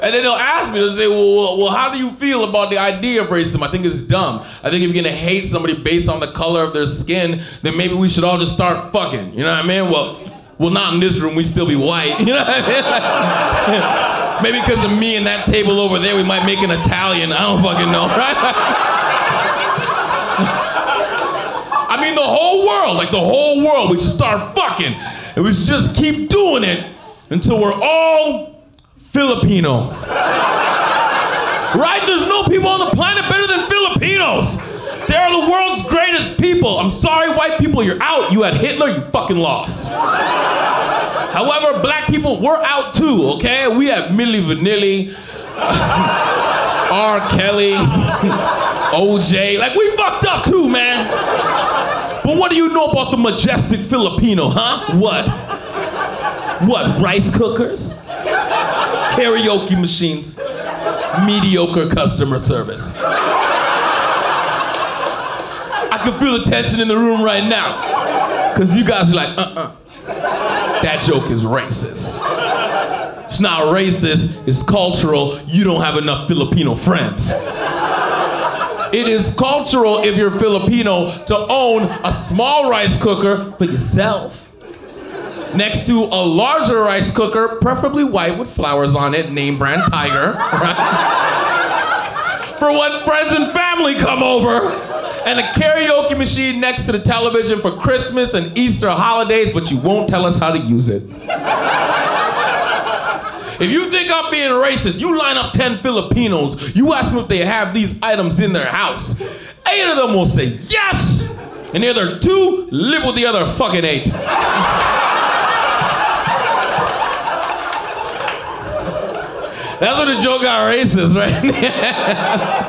And then they'll ask me, they'll say, well, how do you feel about the idea of racism? I think it's dumb. I think if you're gonna hate somebody based on the color of their skin, then maybe we should all just start fucking. You know what I mean? Well, not in this room, we still be white. You know what I mean? Maybe because of me and that table over there, we might make an Italian. I don't fucking know, right? I mean, the whole world, we should start fucking. And we should just keep doing it until we're all Filipino. Right? There's no people on the planet better than Filipinos. They are the world's greatest people. I'm sorry, white people, you're out. You had Hitler, you fucking lost. However, black people, we're out too, okay? We have Milli Vanilli, R. Kelly, OJ. Like, we fucked up too, man. But what do you know about the majestic Filipino, huh? What, rice cookers? Karaoke machines, mediocre customer service. I can feel the tension in the room right now. Because you guys are like, that joke is racist. It's not racist, it's cultural. You don't have enough Filipino friends. It is cultural if you're Filipino to own a small rice cooker for yourself, next to a larger rice cooker, preferably white with flowers on it, name brand Tiger, right? For when friends and family come over, and a karaoke machine next to the television for Christmas and Easter holidays, but you won't tell us how to use it. If you think I'm being racist, you line up 10 Filipinos, you ask them if they have these items in their house. 8 of them will say yes, and the other 2 live with the other fucking 8. That's when the joke got racist, right?